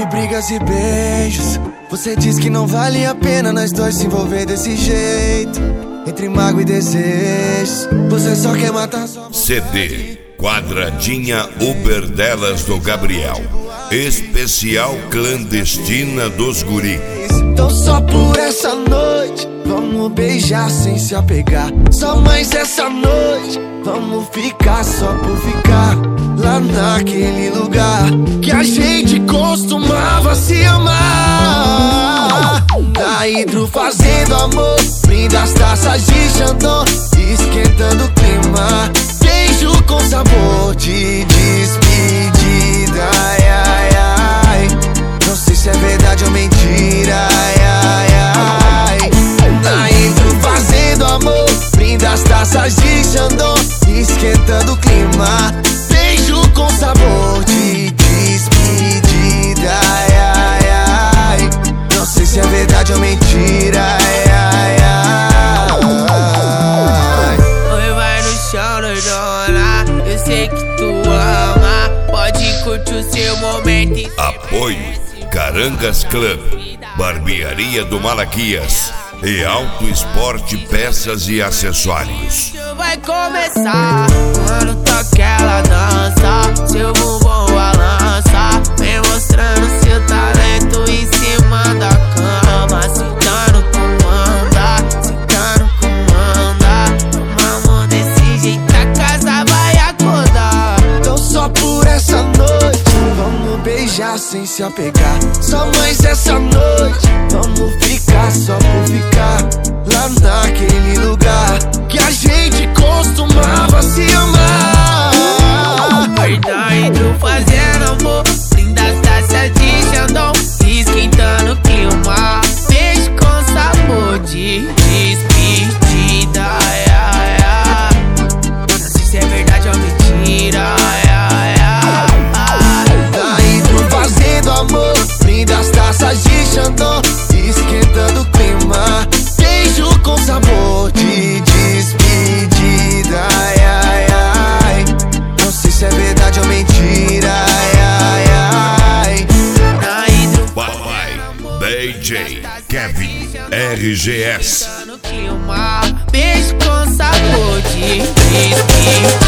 de brigas e beijos. Você diz que não vale a pena nós dois se envolver desse jeito. Entre mágoa e desejos, você só quer matar sua... CD Quadradinha Uber delas do Gabriel, especial clandestina dos guris. Então só por essa noite vamos beijar sem se apegar. Só mais essa noite vamos ficar só por ficar. Lá naquele lugar que a gente costumava se amar. Na Hidro fazendo amor, brinda as taças de Chandon, esquentando o clima. Beijo com sabor de despedida. Ai, ai, ai. Não sei se é verdade ou mentira. Ai, ai, ai. Na Hidro fazendo amor, brinda as taças de Chandon, esquentando o clima. Beijo com sabor de despedida. Ai, ai, ai. Não sei se é verdade ou mentira. Ai, ai, ai. Oi, vai no chão, doidona. Eu sei que tu ama. Pode curtir o seu momento. Apoio Carangas Club, Barbearia do Malaquias e Auto Esporte Peças e Acessórios. Vai começar quando toca ela dança, seu bumbum balança, vem mostrando seu talento em cima da cama. Sentando comanda, mamão desse jeito a casa vai acordar. Então só por essa noite vamos beijar sem se apegar. Só mais essa noite vamos ficar só por ficar. Lá naquele lugar que a gente costumava se amar. Vai na Hidro fazendo amor, brinda as taças de Chandon, esquentando o clima. Beijo com sabor de despedida. Ai, ai, ai. Não sei se é verdade ou mentira. Ai, ai, ai. Na Hidro fazendo amor, brinda as taças de Chandon, esquentando o clima. Beijo com sabor de despedida. Ai, ai, ai. Não sei se é verdade ou mentira. Ai, ai, ai. Na Hidro Papai DJ Kevin RGS. beijo com sabor de despedida.